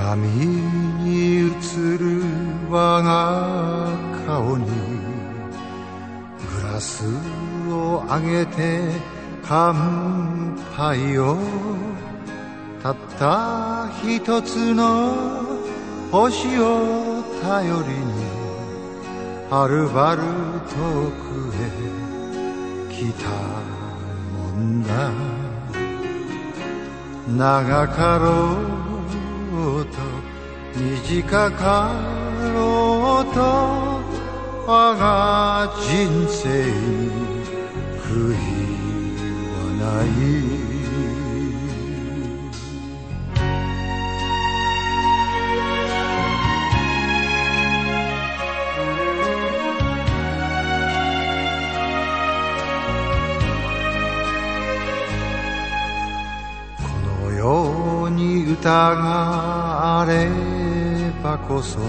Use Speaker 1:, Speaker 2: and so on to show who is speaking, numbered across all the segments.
Speaker 1: 鏡に映る我が顔にグラスをあげて乾杯を、たった一つの星を頼りにはるばる遠くへ来たもんだ。長かろうと短かろうと我が人生に悔いはない。ように歌があればこそこ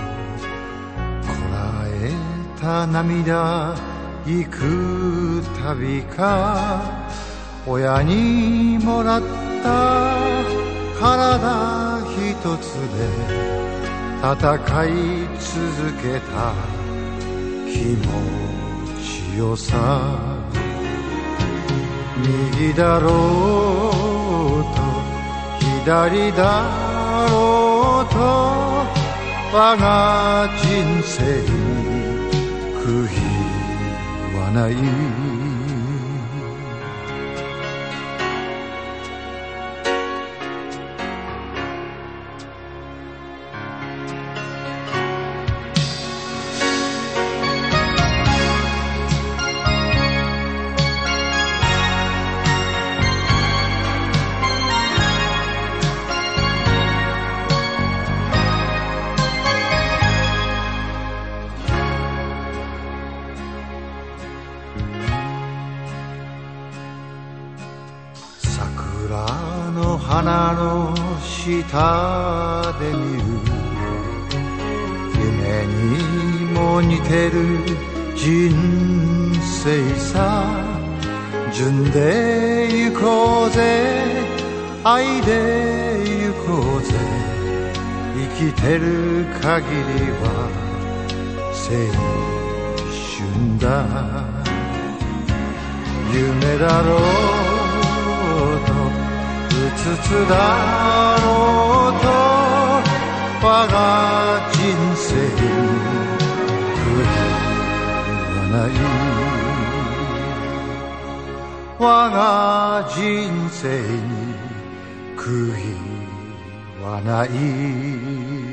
Speaker 1: らえた涙幾度か、親にもらった体一つで戦い続けた気持ちよさ。右だろうと左だろうと我が人生に悔いはない。桜の花の下で見る夢にも似てる人生さ。純で行こうぜ愛で行こうぜ、生きてる限りは青春だ。夢だろうとうつつだろうと我が人生に悔いはない。我が人生に悔いはない。